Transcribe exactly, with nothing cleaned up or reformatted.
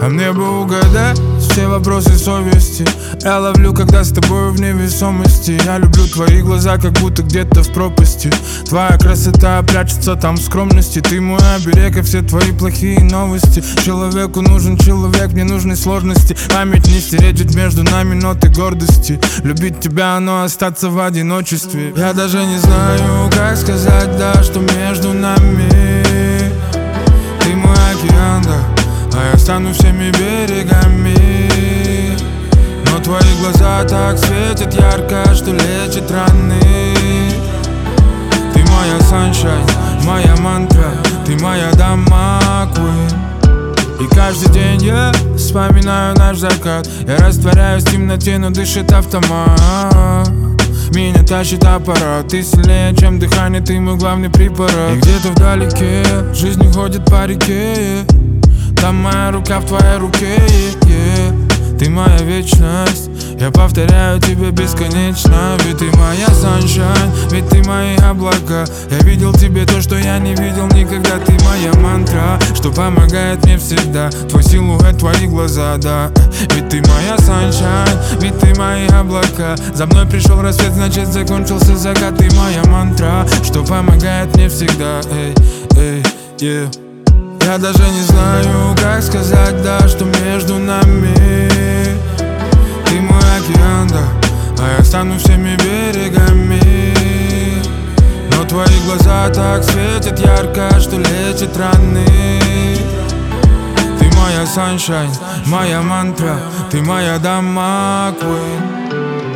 А мне бы угадать все вопросы совести. Я ловлю, когда с тобой в невесомости. Я люблю твои глаза, как будто где-то в пропасти. Твоя красота прячется там в скромности. Ты мой оберег, и все твои плохие новости. Человеку нужен человек, мне нужны сложности. Память не стереть, ведь между нами ноты гордости. Любить тебя, но остаться в одиночестве. Я даже не знаю, как сказать, да, что между нами. Ты мой океан, да, а я стану всеми берегами. Но твои глаза так светят ярко, что лечат раны. Ты моя sunshine, моя мантра, ты моя дама queen. И каждый день я вспоминаю наш закат. Я растворяюсь в темноте, но дышит автомат. Меня тащит аппарат. Ты сильнее, чем дыхание, ты мой главный препарат. И где-то вдалеке жизнь уходит по реке. Там моя рука в твоей руке, yeah. Ты моя вечность, я повторяю тебе бесконечно. Ведь ты моя sunshine, ведь ты мои облака. Я видел в тебе то, что я не видел никогда. Ты моя мантра, что помогает мне всегда. Твой силуэт, твои глаза, да. Ведь ты моя sunshine, ведь ты мои облака. За мной пришел рассвет, значит закончился закат. Ты моя мантра, что помогает мне всегда, эй, эй, yeah. Я даже не знаю, как сказать, да, что между нами. Ты мой океан, да, а я стану всеми берегами. Но твои глаза так светят ярко, что лечат раны. Ты моя sunshine, моя мантра, ты моя дама queen.